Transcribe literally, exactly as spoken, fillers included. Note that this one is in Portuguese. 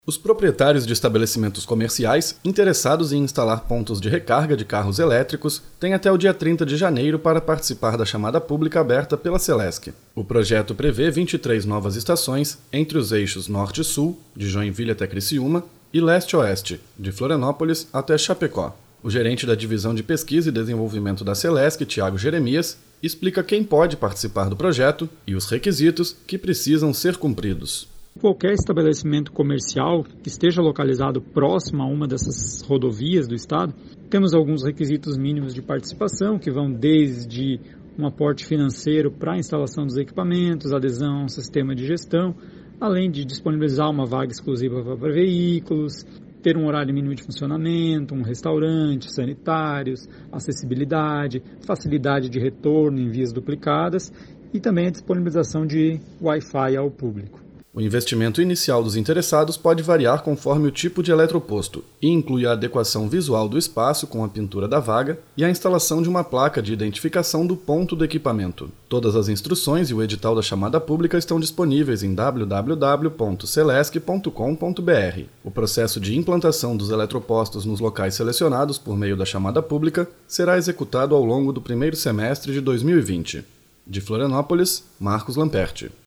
Os proprietários de estabelecimentos comerciais interessados em instalar pontos de recarga de carros elétricos têm até o dia trinta de janeiro para participar da chamada pública aberta pela Celesc. O projeto prevê vinte e três novas estações entre os eixos Norte e Sul, de Joinville até Criciúma, e Leste-Oeste, de Florianópolis até Chapecó. O gerente da Divisão de Pesquisa e Desenvolvimento da Celesc, Thiago Jeremias, explica quem pode participar do projeto e os requisitos que precisam ser cumpridos. Qualquer estabelecimento comercial que esteja localizado próximo a uma dessas rodovias do estado, temos alguns requisitos mínimos de participação, que vão desde um aporte financeiro para a instalação dos equipamentos, adesão a um sistema de gestão, além de disponibilizar uma vaga exclusiva para veículos, ter um horário mínimo de funcionamento, um restaurante, sanitários, acessibilidade, facilidade de retorno em vias duplicadas e também a disponibilização de Wi-Fi ao público. O investimento inicial dos interessados pode variar conforme o tipo de eletroposto e inclui a adequação visual do espaço com a pintura da vaga e a instalação de uma placa de identificação do ponto do equipamento. Todas as instruções e o edital da chamada pública estão disponíveis em w w w ponto celesc ponto com ponto b r. O processo de implantação dos eletropostos nos locais selecionados por meio da chamada pública será executado ao longo do primeiro semestre de dois mil e vinte. De Florianópolis, Marcos Lamperti.